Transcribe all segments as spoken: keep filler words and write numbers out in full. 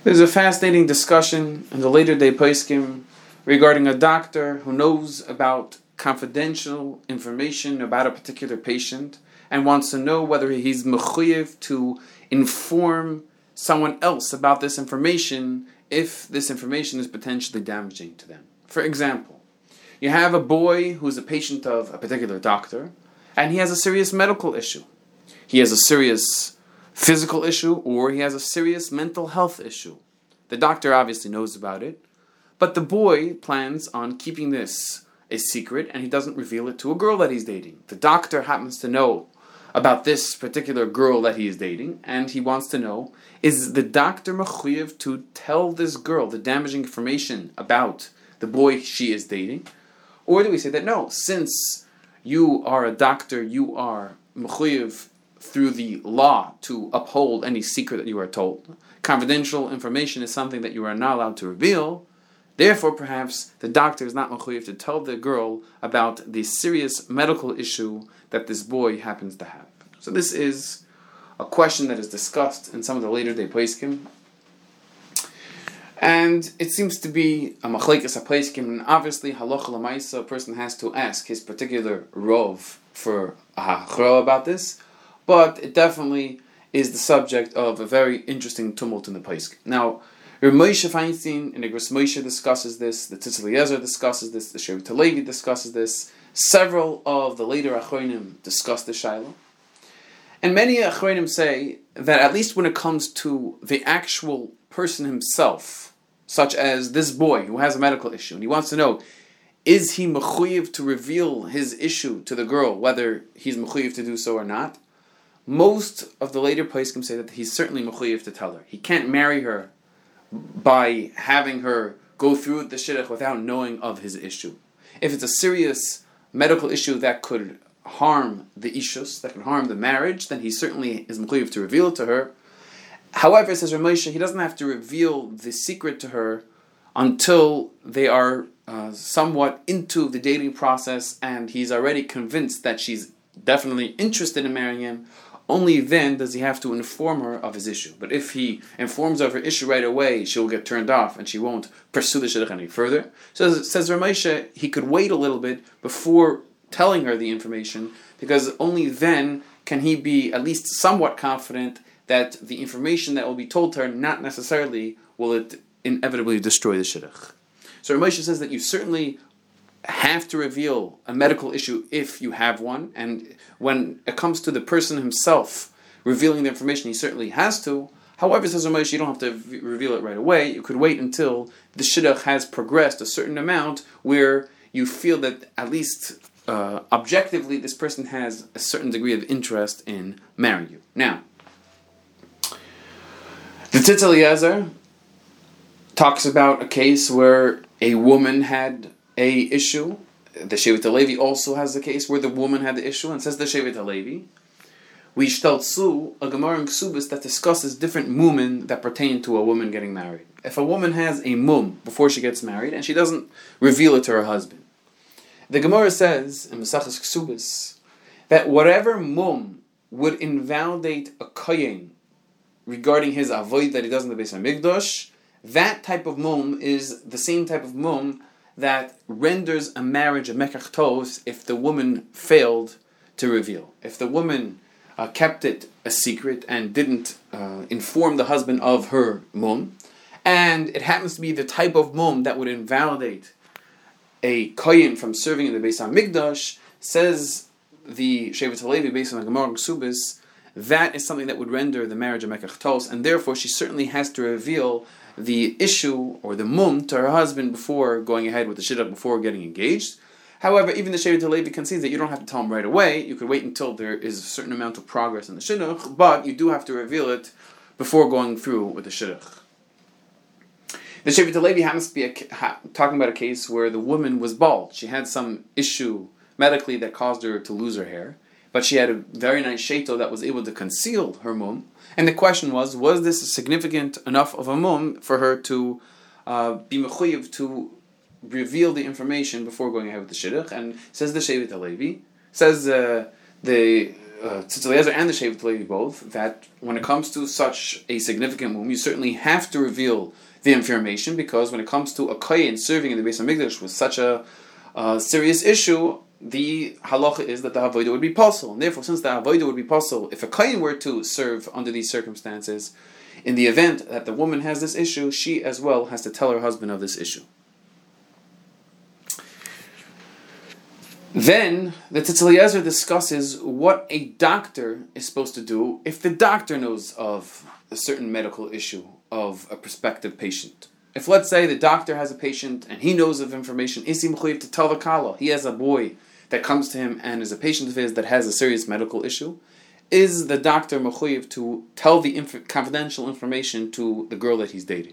There's a fascinating discussion in the later day poskim regarding a doctor who knows about confidential information about a particular patient and wants to know whether he's mechuyev to inform someone else about this information if this information is potentially damaging to them. For example, you have a boy who's a patient of a particular doctor and he has a serious medical issue. He has a serious physical issue or he has a serious mental health issue. The doctor obviously knows about it, but the boy plans on keeping this a secret and he doesn't reveal it to a girl that he's dating. The doctor happens to know about this particular girl that he is dating and he wants to know, is the doctor mechuyev to tell this girl the damaging information about the boy she is dating? Or do we say that no, since you are a doctor, you are mechuyev through the law to uphold any secret that you are told. Confidential information is something that you are not allowed to reveal. Therefore, perhaps the doctor is not mechuyev to tell the girl about the serious medical issue that this boy happens to have. So this is a question that is discussed in some of the later day poskim. And it seems to be a machlekes poskim, and obviously halacha l'maisa, a person has to ask his particular rov for a hachra about this, but it definitely is the subject of a very interesting tumult in the poskim. Now, Rav Moshe Feinstein in the Igros Moshe discusses this, the Tzitz Eliezer discusses this, the Shevet HaLevi discusses this, several of the later Achronim discuss the Shaila. And many Achronim say that at least when it comes to the actual person himself, such as this boy who has a medical issue, and he wants to know, is he mechuyev to reveal his issue to the girl, whether he's mechuyev to do so or not? Most of the later poskim say that he's certainly mechuyev to tell her. He can't marry her by having her go through the shidduch without knowing of his issue. If it's a serious medical issue that could harm the ishus, that could harm the marriage, then he certainly is mechuyev to reveal it to her. However, says Rav Moshe, he doesn't have to reveal the secret to her until they are uh, somewhat into the dating process and he's already convinced that she's definitely interested in marrying him. Only then does he have to inform her of his issue. But if he informs her of her issue right away, she'll get turned off and she won't pursue the shidduch any further. So says Rav Moshe, he could wait a little bit before telling her the information, because only then can he be at least somewhat confident that the information that will be told to her, not necessarily will it inevitably destroy the shidduch. So Rav Moshe says that you certainly have to reveal a medical issue if you have one, and when it comes to the person himself revealing the information, he certainly has to. However, says Rav Moshe, you don't have to v- reveal it right away. You could wait until the shidduch has progressed a certain amount where you feel that at least uh, objectively this person has a certain degree of interest in marrying you. Now, the Tzitz Eliezer talks about a case where a woman had a issue. The Shevet HaLevi also has a case where the woman had the issue, and says the Shevet HaLevi, we shtaltzu a Gemara in Ksubis that discusses different mumen that pertain to a woman getting married. If a woman has a mum before she gets married and she doesn't reveal it to her husband, the Gemara says in Maseches Ksubis that whatever mum would invalidate a kohen regarding his avoid that he does in the Beis HaMikdash, that type of mum is the same type of mum that renders a marriage a mekach tos if the woman failed to reveal. If the woman uh, kept it a secret and didn't uh, inform the husband of her mum, and it happens to be the type of mum that would invalidate a kohen from serving in the Beis HaMikdash, says the Shevet HaLevi based on the Gemara Ksubis, that is something that would render the marriage a mekach tos, and therefore she certainly has to reveal the issue or the mum to her husband before going ahead with the shidduch, before getting engaged. However, even the Shevet HaLevi concedes that you don't have to tell him right away. You could wait until there is a certain amount of progress in the shidduch, but you do have to reveal it before going through with the shidduch. The Shevet HaLevi happens to be a, ha, talking about a case where the woman was bald. She had some issue medically that caused her to lose her hair, but she had a very nice sheito that was able to conceal her mum. And the question was, was this significant enough of a mum for her to uh, be mechuyev to reveal the information before going ahead with the shidduch? And says the Shevet HaLevi, says uh, the uh, Tzitz Eliezer and the Shevet Levi both, that when it comes to such a significant mum, you certainly have to reveal the information, because when it comes to a kohen serving in the Beis HaMikdash with such a uh, serious issue, the halacha is that the avodah would be possible. And therefore, since the avodah would be possible, if a kohen were to serve under these circumstances, in the event that the woman has this issue, she as well has to tell her husband of this issue. Then the Tzitz Eliezer discusses what a doctor is supposed to do if the doctor knows of a certain medical issue of a prospective patient. If, let's say, the doctor has a patient and he knows of information, is he mechuyev to tell the kala? He has a boy that comes to him and is a patient of his that has a serious medical issue. Is the doctor mechuyev to tell the inf- confidential information to the girl that he's dating?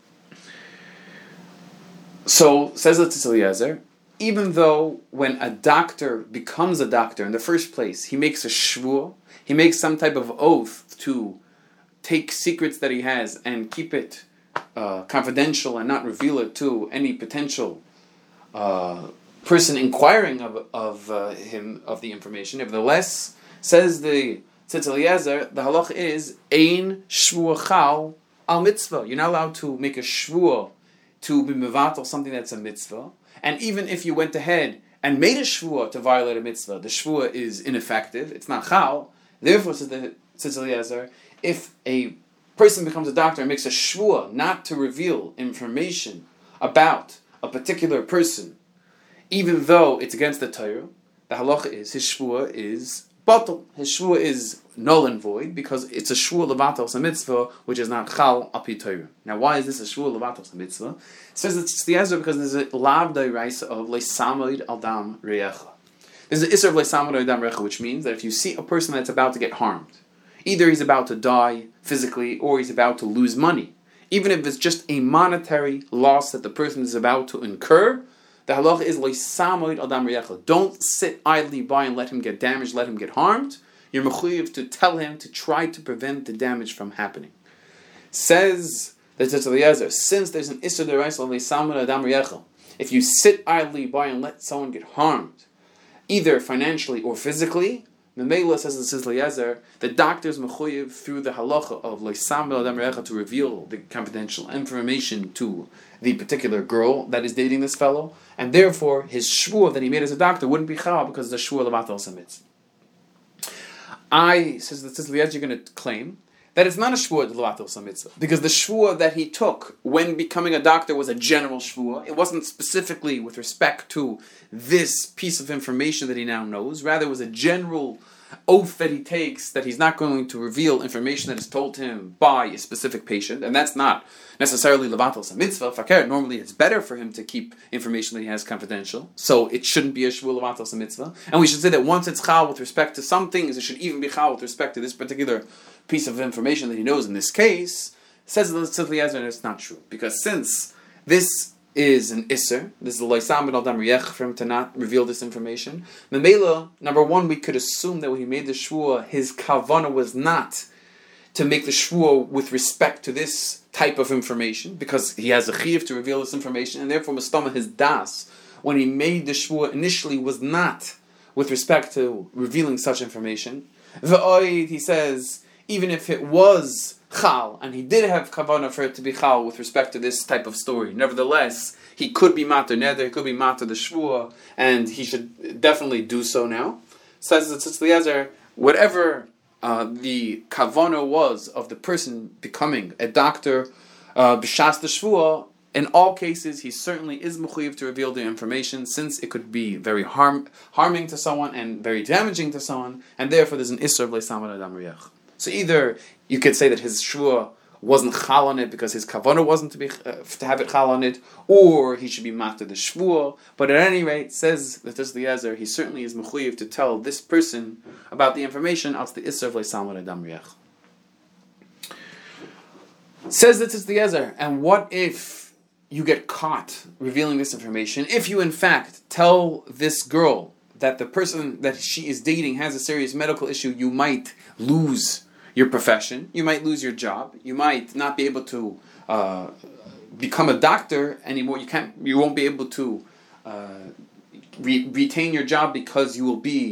So, says the Tzitz Eliezer, even though when a doctor becomes a doctor in the first place, he makes a shvuah, he makes some type of oath to take secrets that he has and keep it uh, confidential and not reveal it to any potential uh, person inquiring of of uh, him of the information. Nevertheless, says the Tzitz Eliezer, the halacha is ein shvuah chal al mitzvah. You're not allowed to make a shvuah to be mevatel something that's a mitzvah. And even if you went ahead and made a shvuah to violate a mitzvah, the shvuah is ineffective. It's not chal. Therefore, says the Tzitz Eliezer, if a person becomes a doctor and makes a shvuah not to reveal information about a particular person, even though it's against the Torah, the halacha is his shvuah is batal. His shvuah is null and void because it's a shvuah levatos a mitzvah, which is not chal api Torah. Now, why is this a shvuah levatos a mitzvah? It says it's the answer because there's a lav dairaisa of leisamid aldam reyecha. There's an isser of leisamid aldam reyecha, which means that if you see a person that's about to get harmed, either he's about to die physically or he's about to lose money, even if it's just a monetary loss that the person is about to incur, the halacha is leisamid aldam reyecha. Don't sit idly by and let him get damaged, let him get harmed. You're mechuyev to tell him to try to prevent the damage from happening. Says the Tzitz Eliezer, since there's an isser deraisa of leisamid aldam reyecha, if you sit idly by and let someone get harmed, either financially or physically, the Mela says the Tzitz Eliezer, the doctor is mechuyev through the halacha of leisamid aldam reyecha to reveal the confidential information to the particular girl that is dating this fellow, and therefore his shvuah that he made as a doctor wouldn't be chal because the shvuah levatal samitz. I, says the Tzitz Eliezer, you're going to claim that it's not a shvuah levatal samitz because the shvuah that he took when becoming a doctor was a general shvuah. It wasn't specifically with respect to this piece of information that he now knows. Rather, it was a general oath that he takes that he's not going to reveal information that is told to him by a specific patient, and that's not necessarily levatal sa mitzvah. Fakir, normally it's better for him to keep information that he has confidential, so it shouldn't be a shvuah levatal sa mitzvah. And we should say that once it's chal with respect to some things, it should even be chal with respect to this particular piece of information that he knows in this case. Says the Tzitz Eliezer, and it's not true, because since this is an isser, this is the leisamid aldam reyecha for him to not reveal this information. Memela, number one, we could assume that when he made the shvuah, his kavanah was not to make the shvuah with respect to this type of information, because he has a chiyuv to reveal this information, and therefore mastama his das, when he made the shvuah initially, was not with respect to revealing such information. V'oid, he says, even if it was chal, and he did have kavanah for it to be chal with respect to this type of story, nevertheless, he could be mater neder, he could be mater the shvuah, and he should definitely do so now. Says the Tzitz Eliezer, whatever uh, the kavanah was of the person becoming a doctor, uh, b'shas the shvuah, in all cases, he certainly is mechuyev to reveal the information, since it could be very harm, harming to someone and very damaging to someone, and therefore there's an isser of leisamid aldam reyecha. So either you could say that his shvuah wasn't chal on it because his kavanah wasn't to be uh, to have it chal on it, or he should be matter the shvuah. But at any rate, says the Tzitz Eliezer, he certainly is mechuyev to tell this person about the information else the isser of leisamid aldam reyecha. Says the Tzitz Eliezer, and what if you get caught revealing this information? If you in fact tell this girl that the person that she is dating has a serious medical issue, you might lose your profession, you might lose your job, you might not be able to uh, become a doctor anymore. You can't, you won't be able to uh, re- retain your job because you will be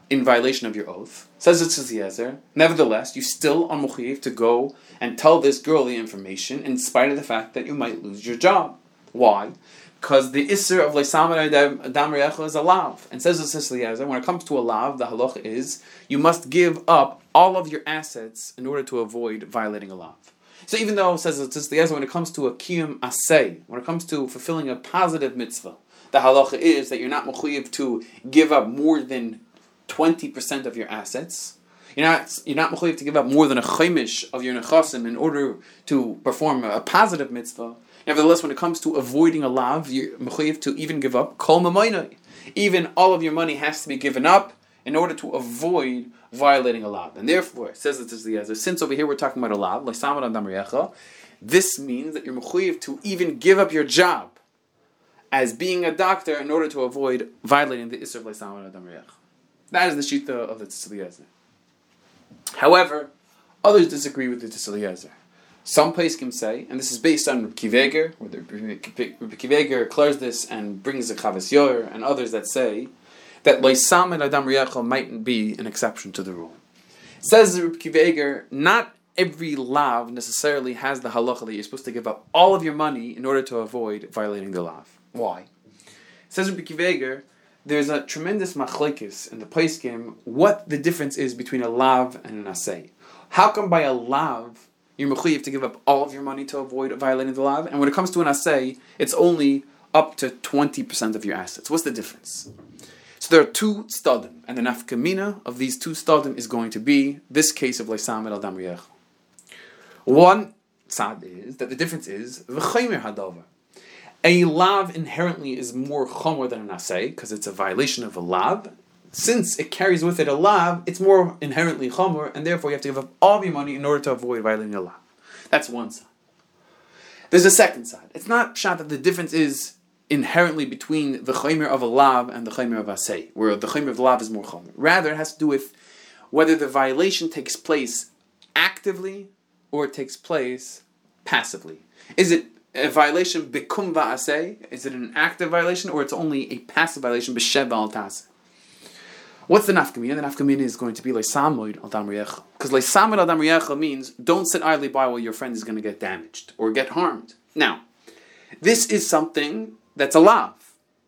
in violation of your oath. Says it says Eliezer. Nevertheless, you still are mechuyev to go and tell this girl the information, in spite of the fact that you might lose your job. Why? Because the isser of leisamad adam reyecha is a lav, and says it says Eliezer. When it comes to a lav, the halacha is you must give up all of your assets in order to avoid violating a lav. So even though it says it says Eliezer, when it comes to a kiyum asay, when it comes to fulfilling a positive mitzvah, the halacha is that you're not mechuyev to give up more than twenty percent of your assets. You're not you're not mechuyev to give up more than a chaimish of your nechasim in order to perform a, a positive mitzvah. Nevertheless, when it comes to avoiding a lav, you're mechuyev to even give up kol mamoinai. Even all of your money has to be given up in order to avoid violating a lav. And therefore, it says it to the Eliezer, since over here we're talking about a lav, leisamad adam reyecha, this means that you're mechuyev to even give up your job as being a doctor in order to avoid violating the isser of leisamad adam reyecha. That is the shita of the Tzitz Eliezer. However, others disagree with the Tzitz Eliezer. Some poskim say, and this is based on Reb Kiva Eiger, where Reb Kiva Eiger clears this and brings the Chavos Yair, and others that say that leisamad adam reyecha might be an exception to the rule. It says Reb Kiva Eiger, not every lav necessarily has the halacha that you're supposed to give up all of your money in order to avoid violating the lav. Why? It says Reb Kiva Eiger, there's a tremendous machlekes in the poskim what the difference is between a lav and an asay. How come by a lav you're mechuyev to give up all of your money to avoid violating the lav, and when it comes to an asay, it's only up to twenty percent of your assets? What's the difference? So there are two stadim, and the nafkamina of these two stadim is going to be this case of leisamad adam reyecha. One tzad is that the difference is v'chaymer hadavar. A lav inherently is more chomer than an asay, because it's a violation of a lav. Since it carries with it a lav, it's more inherently chomer, and therefore you have to give up all of your money in order to avoid violating a lav. That's one side. There's a second side. It's not pshat that the difference is inherently between the chomer of a lav and the chomer of asay, where the chomer of lav is more chomer. Rather, it has to do with whether the violation takes place actively or it takes place passively. Is it a violation bikum va'aseh? Is it an active violation, or it's only a passive violation b'shev al taseh? What's the nafkamina? The nafkamina is going to be leisamad adam reyecha, because leisamad adam reyecha means don't sit idly by while your friend is going to get damaged or get harmed. Now, this is something that's a lav.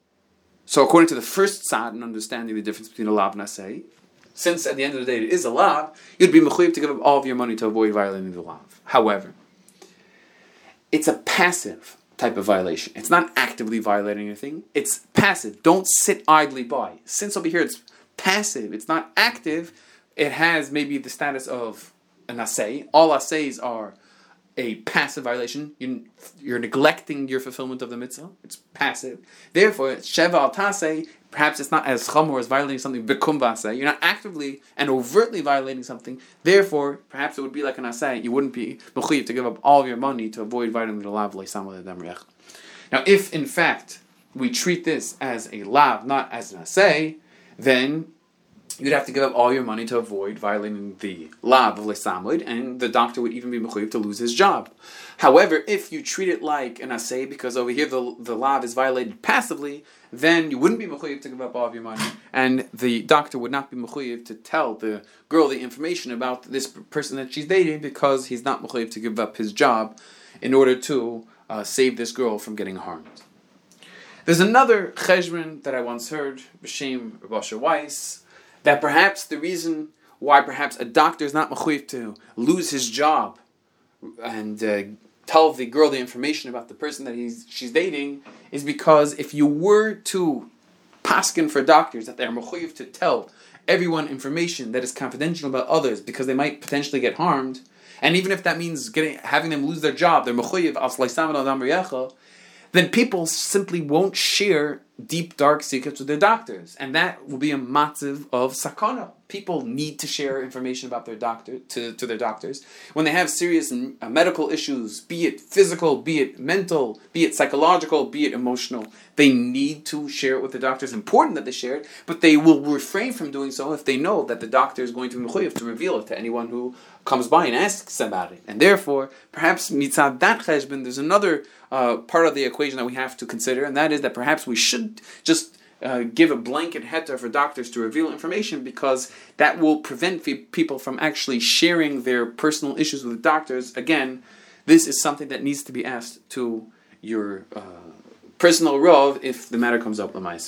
So according to the first side and understanding the difference between a lav and aseh, since at the end of the day it is a lav, you'd be mechuyev to give up all of your money to avoid violating the lav. However, it's a passive type of violation. It's not actively violating anything. It's passive. Don't sit idly by. Since over here it's passive, it's not active, it has maybe the status of an asay. All asays are a passive violation. You, you're neglecting your fulfillment of the mitzvah. It's passive. Therefore, it's sheva al taseh. Perhaps it's not as chamor as violating something bikum v'aseh. You're not actively and overtly violating something. Therefore, perhaps it would be like an asay. You wouldn't be mechuyev to give up all of your money to avoid violating the lav leisamad adam reyecha. Now, if in fact we treat this as a lav, not as an asay, then you'd have to give up all your money to avoid violating the lav of leisamad, and the doctor would even be mechuyev to lose his job. However, if you treat it like an asay, because over here the, the lav is violated passively, then you wouldn't be mechuyev to give up all of your money, and the doctor would not be mechuyev to tell the girl the information about this person that she's dating, because he's not mechuyev to give up his job in order to uh, save this girl from getting harmed. There's another cheshbon that I once heard, b'shem Rav Asher Weiss, that perhaps the reason why perhaps a doctor is not mechuyev to lose his job and uh, tell the girl the information about the person that he's she's dating is because if you were to paskin for doctors that they're mechuyev to tell everyone information that is confidential about others because they might potentially get harmed, and even if that means getting having them lose their job, they're mechuyev as leisamad adam reyecha, then people simply won't share deep, dark secrets with their doctors. And that will be a matziv of sakana. People need to share information about their doctor to, to their doctors. When they have serious uh, medical issues, be it physical, be it mental, be it psychological, be it emotional, they need to share it with the doctor. It's important that they share it, but they will refrain from doing so if they know that the doctor is going to be mechuyev to reveal it to anyone who comes by and asks about it. And therefore, perhaps mitzad that cheshbon, there's another uh, part of the equation that we have to consider, and that is that perhaps we should just uh, give a blanket heter for doctors to reveal information, because that will prevent people from actually sharing their personal issues with doctors. Again, this is something that needs to be asked to your uh, personal rov if the matter comes up l'maisa.